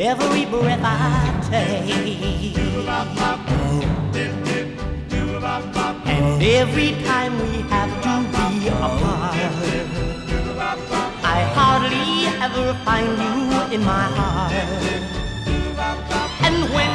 every breath I take. And every time we have to be apart, I hardly ever find you in my heart. And when